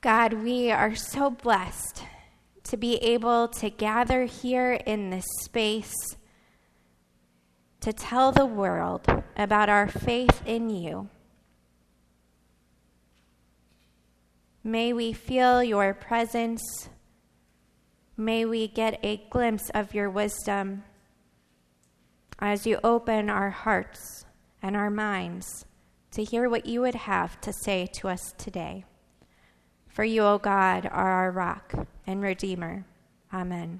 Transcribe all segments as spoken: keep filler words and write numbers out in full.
God, we are so blessed to be able to gather here in this space to tell the world about our faith in you. May we feel your presence. May we get a glimpse of your wisdom as you open our hearts and our minds to hear what you would have to say to us today. For you, O God, are our rock and Redeemer. Amen.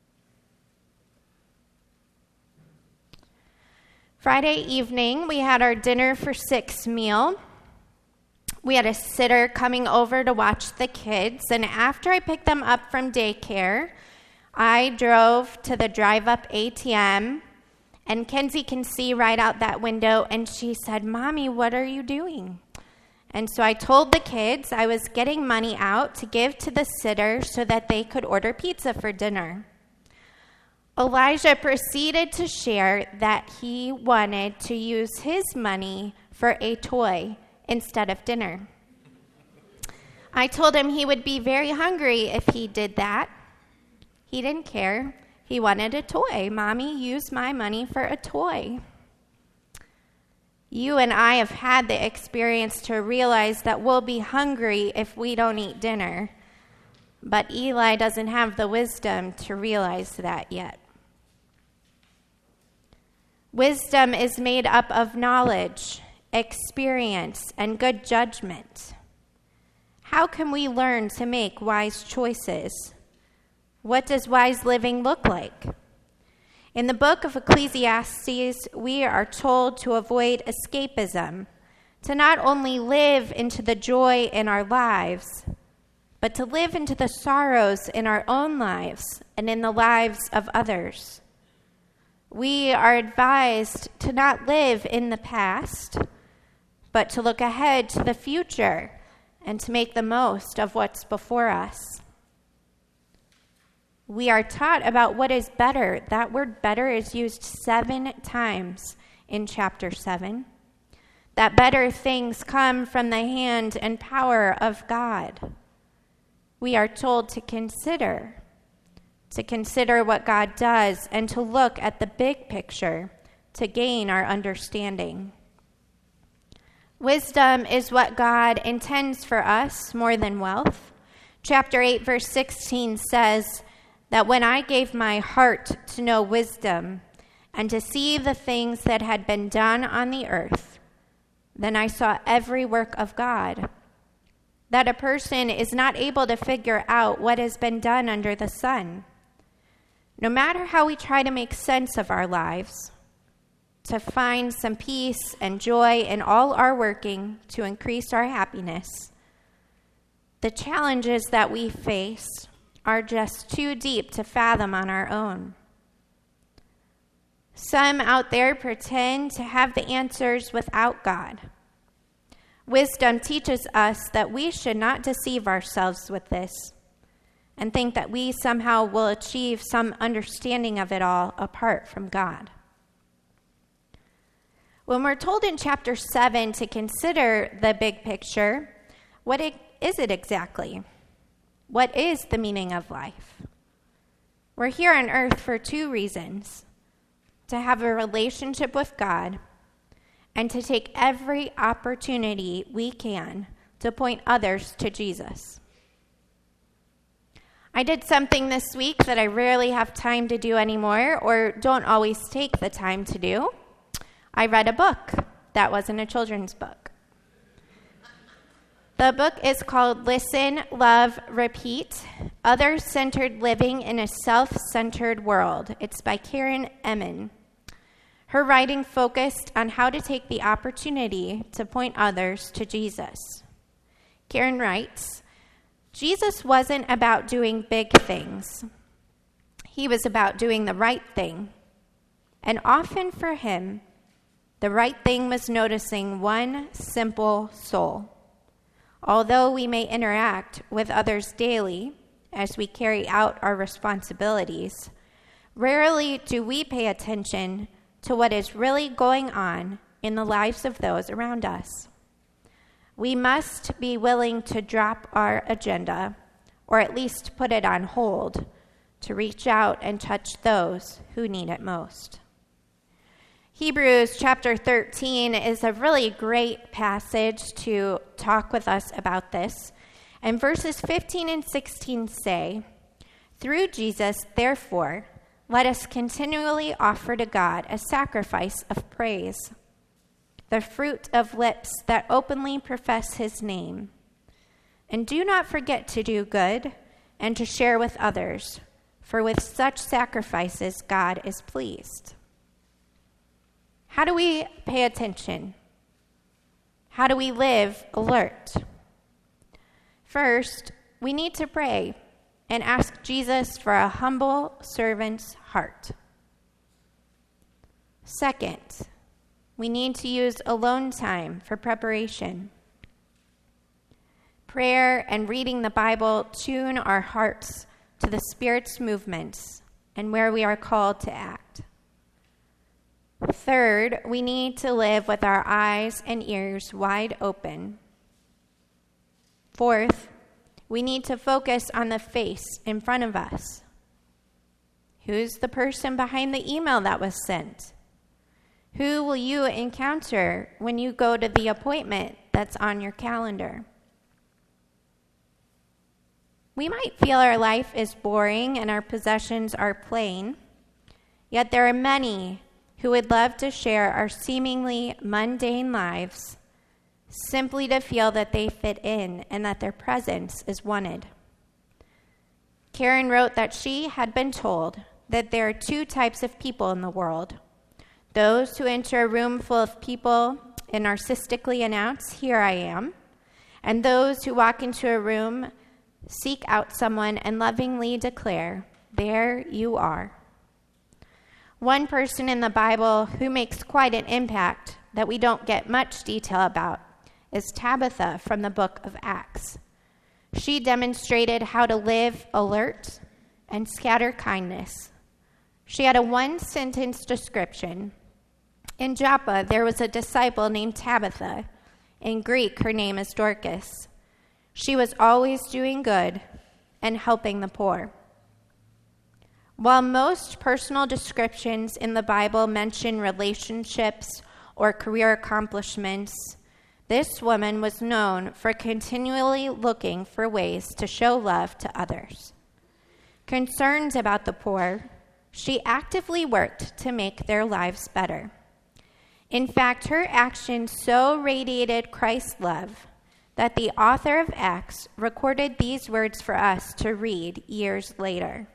Friday evening, we had our dinner for six meal. We had a sitter coming over to watch the kids, and after I picked them up from daycare, I drove to the drive-up A T M, and Kenzie can see right out that window, and she said, "Mommy, what are you doing?" And so I told the kids I was getting money out to give to the sitter so that they could order pizza for dinner. Elijah proceeded to share that he wanted to use his money for a toy instead of dinner. I told him he would be very hungry if he did that. He didn't care. He wanted a toy. Mommy, use my money for a toy. You and I have had the experience to realize that we'll be hungry if we don't eat dinner. But Eli doesn't have the wisdom to realize that yet. Wisdom is made up of knowledge, experience, and good judgment. How can we learn to make wise choices? What does wise living look like? In the book of Ecclesiastes, we are told to avoid escapism, to not only live into the joy in our lives, but to live into the sorrows in our own lives and in the lives of others. We are advised to not live in the past, but to look ahead to the future and to make the most of what's before us. We are taught about what is better. That word better is used seven times in chapter seven. That better things come from the hand and power of God. We are told to consider, to consider what God does and to look at the big picture to gain our understanding. Wisdom is what God intends for us more than wealth. Chapter eight, verse sixteen says, that when I gave my heart to know wisdom and to see the things that had been done on the earth, then I saw every work of God, that a person is not able to figure out what has been done under the sun. No matter how we try to make sense of our lives, to find some peace and joy in all our working to increase our happiness, the challenges that we face are just too deep to fathom on our own. Some out there pretend to have the answers without God. Wisdom teaches us that we should not deceive ourselves with this and think that we somehow will achieve some understanding of it all apart from God. When we're told in chapter seven to consider the big picture, what is it exactly? What is the meaning of life? We're here on earth for two reasons: to have a relationship with God and to take every opportunity we can to point others to Jesus. I did something this week that I rarely have time to do anymore, or don't always take the time to do. I read a book that wasn't a children's book. The book is called Listen, Love, Repeat, Other-Centered Living in a Self-Centered World. It's by Karen Emin. Her writing focused on how to take the opportunity to point others to Jesus. Karen writes, Jesus wasn't about doing big things. He was about doing the right thing. And often for him, the right thing was noticing one simple soul. Although we may interact with others daily as we carry out our responsibilities, rarely do we pay attention to what is really going on in the lives of those around us. We must be willing to drop our agenda, or at least put it on hold, to reach out and touch those who need it most. Hebrews chapter thirteen is a really great passage to talk with us about this. And verses fifteen and sixteen say, "Through Jesus, therefore, let us continually offer to God a sacrifice of praise, the fruit of lips that openly profess his name. And do not forget to do good and to share with others, for with such sacrifices God is pleased." How do we pay attention? How do we live alert? First, we need to pray and ask Jesus for a humble servant's heart. Second, we need to use alone time for preparation. Prayer and reading the Bible tune our hearts to the Spirit's movements and where we are called to act. Third, we need to live with our eyes and ears wide open. Fourth, we need to focus on the face in front of us. Who's the person behind the email that was sent? Who will you encounter when you go to the appointment that's on your calendar? We might feel our life is boring and our possessions are plain, yet there are many who would love to share our seemingly mundane lives simply to feel that they fit in and that their presence is wanted. Karen wrote that she had been told that there are two types of people in the world: those who enter a room full of people and narcissistically announce, "Here I am," and those who walk into a room, seek out someone, and lovingly declare, "There you are." One person in the Bible who makes quite an impact that we don't get much detail about is Tabitha from the book of Acts. She demonstrated how to live alert and scatter kindness. She had a one-sentence description. In Joppa, there was a disciple named Tabitha. In Greek, her name is Dorcas. She was always doing good and helping the poor. While most personal descriptions in the Bible mention relationships or career accomplishments, this woman was known for continually looking for ways to show love to others. Concerned about the poor, she actively worked to make their lives better. In fact, her actions so radiated Christ's love that the author of Acts recorded these words for us to read years later.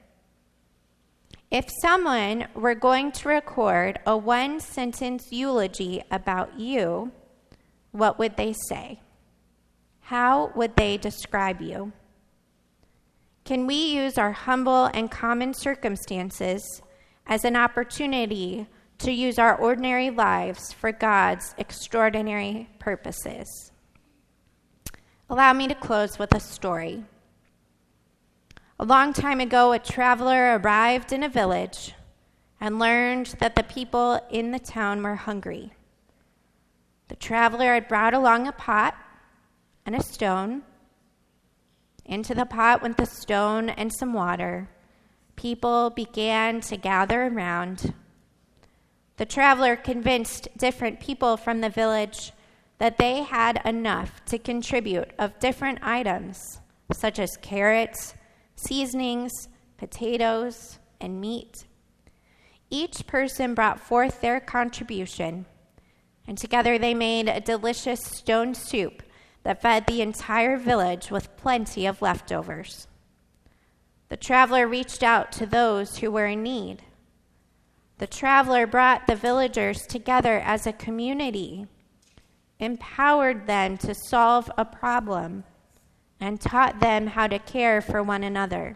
If someone were going to record a one-sentence eulogy about you, what would they say? How would they describe you? Can we use our humble and common circumstances as an opportunity to use our ordinary lives for God's extraordinary purposes? Allow me to close with a story. A long time ago, a traveler arrived in a village and learned that the people in the town were hungry. The traveler had brought along a pot and a stone. Into the pot went the stone and some water. People began to gather around. The traveler convinced different people from the village that they had enough to contribute of different items, such as carrots, seasonings, potatoes, and meat. Each person brought forth their contribution, and together they made a delicious stone soup that fed the entire village with plenty of leftovers. The traveler reached out to those who were in need. The traveler brought the villagers together as a community, empowered them to solve a problem, and taught them how to care for one another.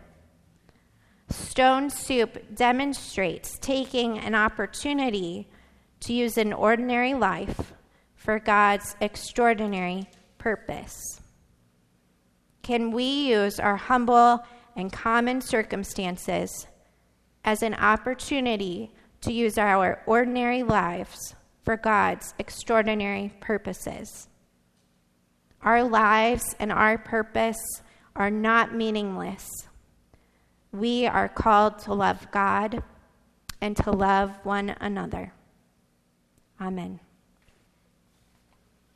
Stone soup demonstrates taking an opportunity to use an ordinary life for God's extraordinary purpose. Can we use our humble and common circumstances as an opportunity to use our ordinary lives for God's extraordinary purposes? our lives and our purpose are not meaningless. We are called to love God and to love one another. Amen.